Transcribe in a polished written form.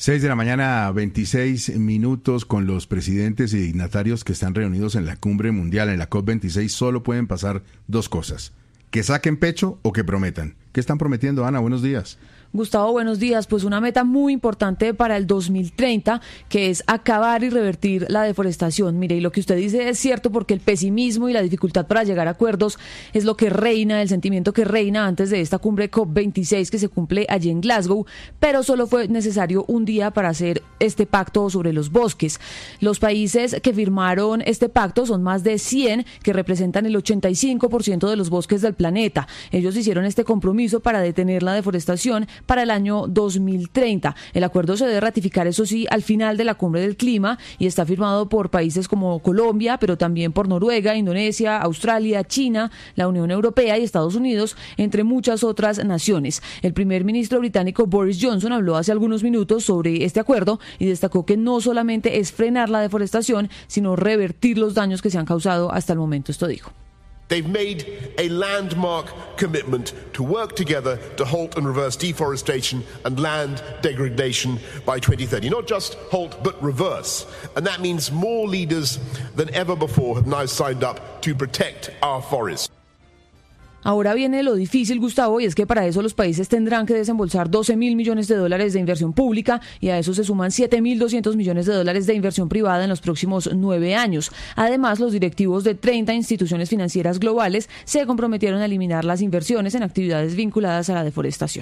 6 de la mañana, 26 minutos, con los presidentes y dignatarios que están reunidos en la cumbre mundial, en la COP26, solo pueden pasar dos cosas: que saquen pecho o que prometan. ¿Qué están prometiendo, Ana? Buenos días. Gustavo, buenos días. Pues una meta muy importante para el 2030, que es acabar y revertir la deforestación. Mire, y lo que usted dice es cierto, porque el pesimismo y la dificultad para llegar a acuerdos es lo que reina, el sentimiento que reina antes de esta cumbre COP26 que se cumple allí en Glasgow, pero solo fue necesario un día para hacer este pacto sobre los bosques. Los países que firmaron este pacto son más de 100, que representan el 85% de los bosques del planeta. Ellos hicieron este compromiso para detener la deforestación para el año 2030. El acuerdo se debe ratificar, eso sí, al final de la cumbre del clima, y está firmado por países como Colombia, pero también por Noruega, Indonesia, Australia, China, la Unión Europea y Estados Unidos, entre muchas otras naciones. El primer ministro británico Boris Johnson habló hace algunos minutos sobre este acuerdo y destacó que no solamente es frenar la deforestación, sino revertir los daños que se han causado hasta el momento. Esto dijo. They've made a landmark commitment to work together to halt and reverse deforestation and land degradation by 2030. Not just halt, but reverse. And that means more leaders than ever before have now signed up to protect our forests. Ahora viene lo difícil, Gustavo, y es que para eso los países tendrán que desembolsar $12.000 millones de inversión pública, y a eso se suman $7.200 millones de inversión privada en los próximos 9 años. Además, los directivos de 30 instituciones financieras globales se comprometieron a eliminar las inversiones en actividades vinculadas a la deforestación.